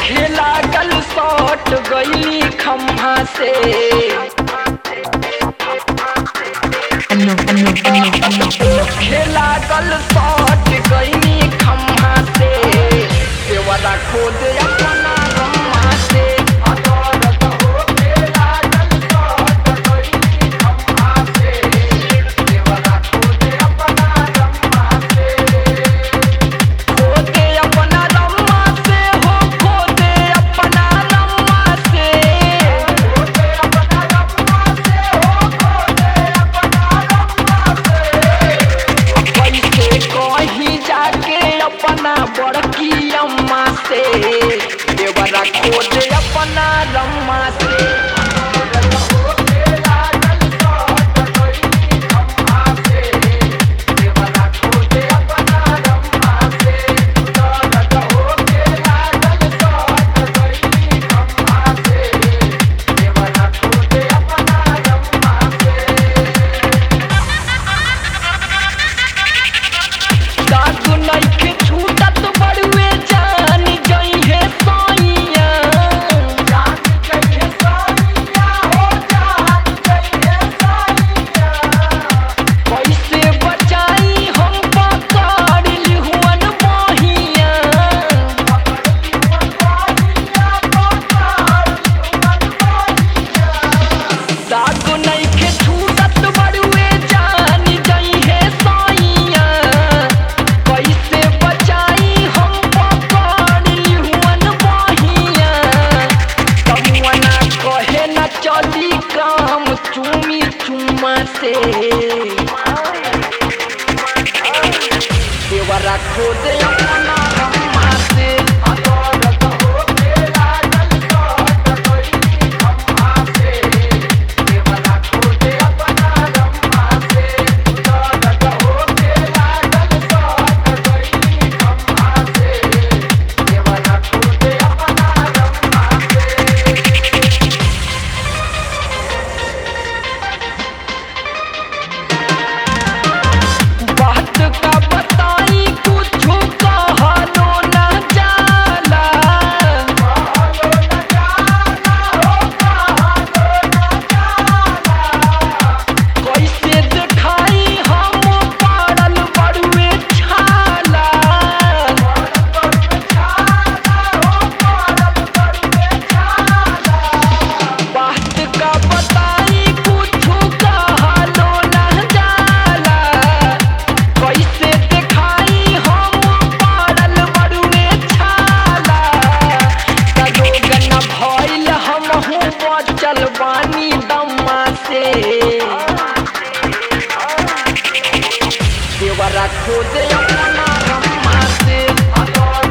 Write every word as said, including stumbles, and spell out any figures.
खेला गल सट गईली खम्हा से खेला गल सट गईली खम्हा से देवरा खोद अपना रम्मा से अपना बड़की अम्मा से देवरा खोज अपना रम्मा से चुमी चुम्मा से देवरा खोद अपना रम्मा से चलवानी दम्मा से देवरा खोद अपना रम्मा से।